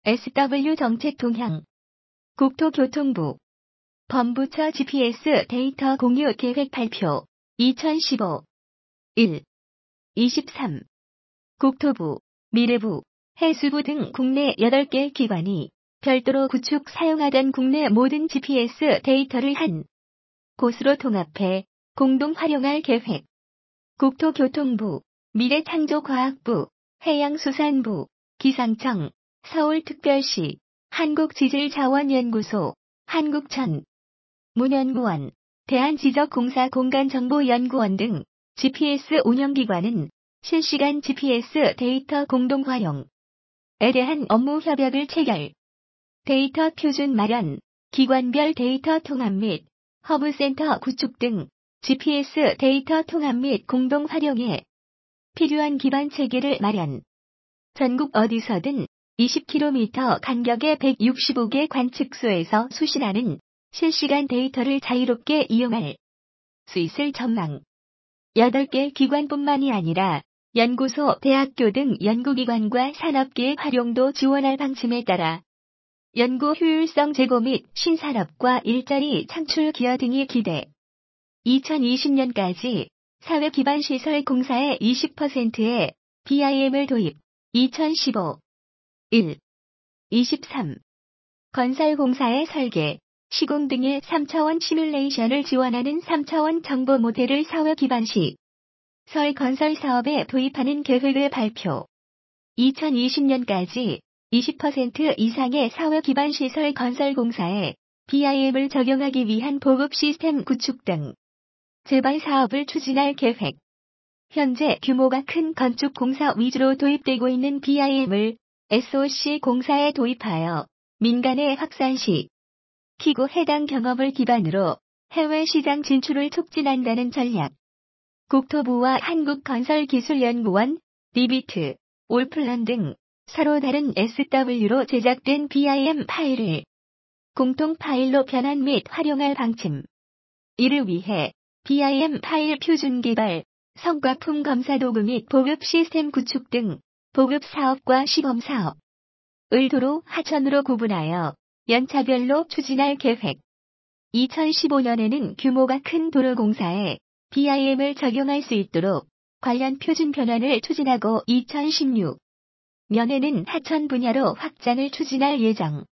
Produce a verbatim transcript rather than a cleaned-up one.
에스더블유 정책 동향. 국토교통부 범부처 지피에스 데이터 공유 계획 발표. 이천십오 일 이십삼. 국토부, 미래부, 해수부 등 국내 여덟 개 기관이 별도로 구축 사용하던 국내 모든 지피에스 데이터를 한 곳으로 통합해 공동 활용할 계획. 국토교통부, 미래창조과학부, 해양수산부, 기상청, 서울특별시, 한국지질자원연구소, 한국천 문연구원, 대한지적공사공간정보연구원 등 지피에스 운영기관은 실시간 지피에스 데이터 공동 활용에 대한 업무 협약을 체결. 데이터 표준 마련, 기관별 데이터 통합 및 허브센터 구축 등 지피에스 데이터 통합 및 공동 활용에 필요한 기반 체계를 마련. 전국 어디서든 이십 킬로미터 간격의 백육십오 개 관측소에서 수신하는 실시간 데이터를 자유롭게 이용할 수 있을 전망. 여덟 개 기관뿐만이 아니라 연구소, 대학교 등 연구기관과 산업계의 활용도 지원할 방침에 따라 연구 효율성 제고 및 신산업과 일자리 창출 기여 등이 기대. 이천이십 년까지 사회기반시설 공사의 이십 퍼센트의 비아이엠을 도입. 이천십오 일 이십삼. 건설공사의 설계, 시공 등의 삼 차원 시뮬레이션을 지원하는 삼 차원 정보 모델을 사회기반시 설 건설 사업에 도입하는 계획을 발표. 이천이십 년까지 이십 퍼센트 이상의 사회기반시설 건설공사에 비아이엠을 적용하기 위한 보급 시스템 구축 등 재발 사업을 추진할 계획. 현재 규모가 큰 건축공사 위주로 도입되고 있는 비아이엠을 에스오씨 공사에 도입하여 민간에 확산 시키고 해당 경험을 기반으로 해외 시장 진출을 촉진한다는 전략. 국토부와 한국건설기술연구원, 리비트, 올플런 등 서로 다른 에스더블유로 제작된 비아이엠 파일을 공통 파일로 변환 및 활용할 방침. 이를 위해 비아이엠 파일 표준 개발, 성과품 검사 도구 및 보급 시스템 구축 등 보급 사업과 시범 사업을 도로, 하천으로 구분하여 연차별로 추진할 계획. 이천십오 년에는 규모가 큰 도로공사에 비아이엠을 적용할 수 있도록 관련 표준 변환을 추진하고 이천십육 년에는 하천 분야로 확장을 추진할 예정.